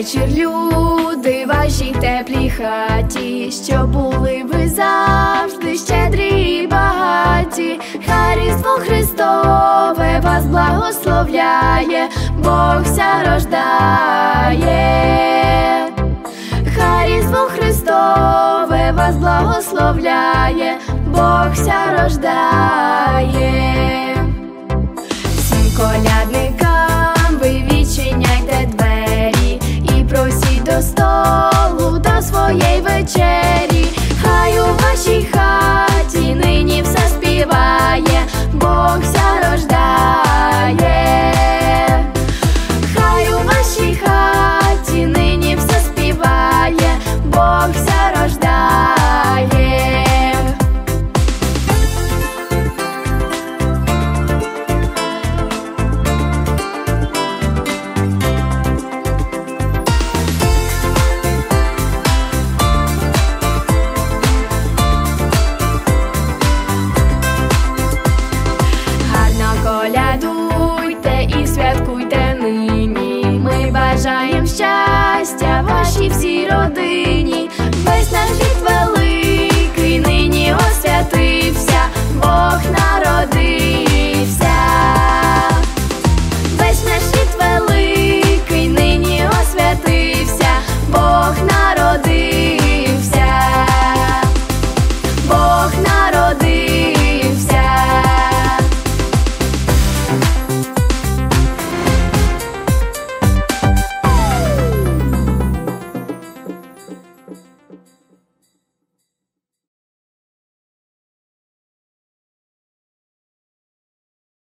вечір, люди, вашій теплій хаті, щоб були ви завжди щедрі і багаті. Хай Різдво Христове вас благословляє, Бог ся рождає. Хай Різдво Христове вас благословляє, Бог ся рождає. Всім колядникам ви відчиняйте двері і просіть до столу, до своєї вечері. Хай у вашій хаті нині все співає, Бог ся рождає. Хай у вашій хаті нині все співає, Бог ся рождає. Колядуйте і святкуйте нині, ми бажаєм щастя вашій всій родині.